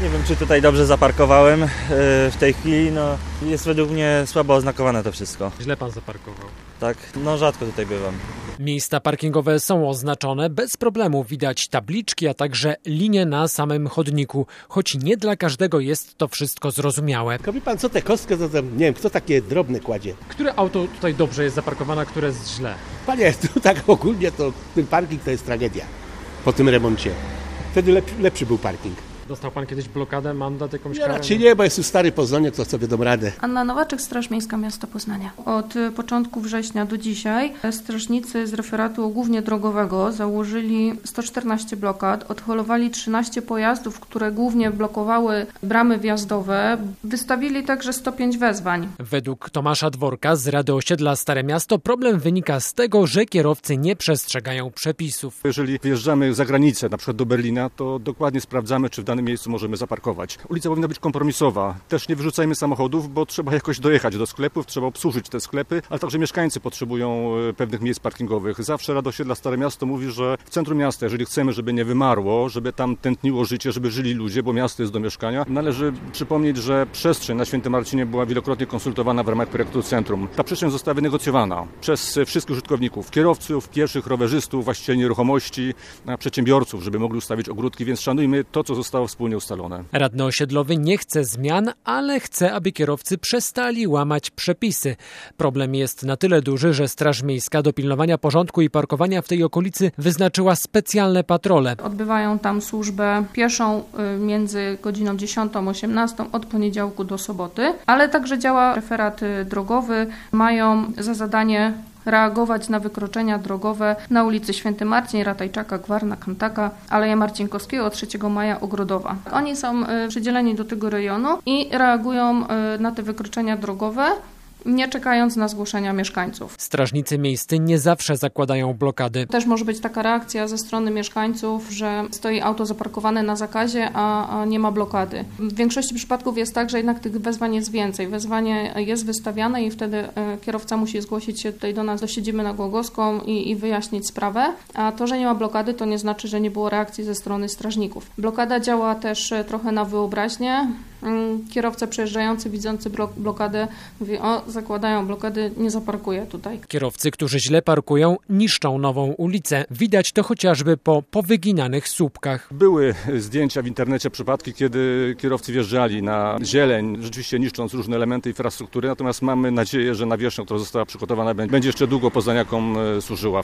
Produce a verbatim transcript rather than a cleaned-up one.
Nie wiem, czy tutaj dobrze zaparkowałem yy, w tej chwili. No, jest według mnie słabo oznakowane to wszystko. Źle pan zaparkował. Tak, no rzadko tutaj bywam. Miejsca parkingowe są oznaczone, bez problemu widać tabliczki, a także linie na samym chodniku, choć nie dla każdego jest to wszystko zrozumiałe. Wie pan, co te kostkę, to tam, nie wiem, kto takie drobne kładzie. Które auto tutaj dobrze jest zaparkowane, a które jest źle? Panie, tu tak ogólnie to ten parking to jest tragedia po tym remoncie. Wtedy lep, lepszy był parking. Dostał pan kiedyś blokadę, mandat, jakąś Ja karę? raczej nie, bo jest już stary Poznaniec, to sobie dam radę. Anna Nowaczyk, Straż Miejska Miasta Poznania. Od początku września do dzisiaj strażnicy z referatu głównie drogowego założyli sto czternaście blokad, odholowali trzynaście pojazdów, które głównie blokowały bramy wjazdowe. Wystawili także sto pięć wezwań. Według Tomasza Dworka z Rady Osiedla Stare Miasto problem wynika z tego, że kierowcy nie przestrzegają przepisów. Jeżeli wyjeżdżamy za granicę, na przykład do Berlina, to dokładnie sprawdzamy, czy w danym miejscu możemy zaparkować. Ulica powinna być kompromisowa. Też nie wyrzucajmy samochodów, bo trzeba jakoś dojechać do sklepów, trzeba obsłużyć te sklepy, ale także mieszkańcy potrzebują pewnych miejsc parkingowych. Zawsze Rada Osiedla Stare Miasto mówi, że w centrum miasta, jeżeli chcemy, żeby nie wymarło, żeby tam tętniło życie, żeby żyli ludzie, bo miasto jest do mieszkania, należy przypomnieć, że przestrzeń na Świętym Marcinie była wielokrotnie konsultowana w ramach projektu centrum. Ta przestrzeń została wynegocjowana przez wszystkich użytkowników, kierowców, pieszych, rowerzystów, właścicieli nieruchomości, przedsiębiorców, żeby mogli ustawić ogródki, więc szanujmy to, co zostało wspólnie ustalone. Radny osiedlowy nie chce zmian, ale chce, aby kierowcy przestali łamać przepisy. Problem jest na tyle duży, że Straż Miejska do pilnowania porządku i parkowania w tej okolicy wyznaczyła specjalne patrole. Odbywają tam służbę pieszą między godziną dziesiątą a osiemnastą od poniedziałku do soboty, ale także działa referat drogowy. Mają za zadanie reagować na wykroczenia drogowe na ulicy Święty Marcin, Ratajczaka, Gwarna, Kantaka, Aleja Marcinkowskiego, trzeciego maja, Ogrodowa. Oni są przydzieleni do tego rejonu i reagują na te wykroczenia drogowe, nie czekając na zgłoszenia mieszkańców. Strażnicy miejscy nie zawsze zakładają blokady. Też może być taka reakcja ze strony mieszkańców, że stoi auto zaparkowane na zakazie, a, a nie ma blokady. W większości przypadków jest tak, że jednak tych wezwań jest więcej. Wezwanie jest wystawiane i wtedy e, kierowca musi zgłosić się tutaj do nas, do siedziby na Głogowską i, i wyjaśnić sprawę. A to, że nie ma blokady, to nie znaczy, że nie było reakcji ze strony strażników. Blokada działa też trochę na wyobraźnię. Kierowca przejeżdżający, widzący blokadę mówi: o, zakładają blokady, nie zaparkuję tutaj. Kierowcy, którzy źle parkują, niszczą nową ulicę. Widać to chociażby po powyginanych słupkach. Były zdjęcia w internecie, przypadki, kiedy kierowcy wjeżdżali na zieleń, rzeczywiście niszcząc różne elementy infrastruktury, natomiast mamy nadzieję, że nawierzchnia, która została przygotowana, będzie jeszcze długo poznaniakom służyła.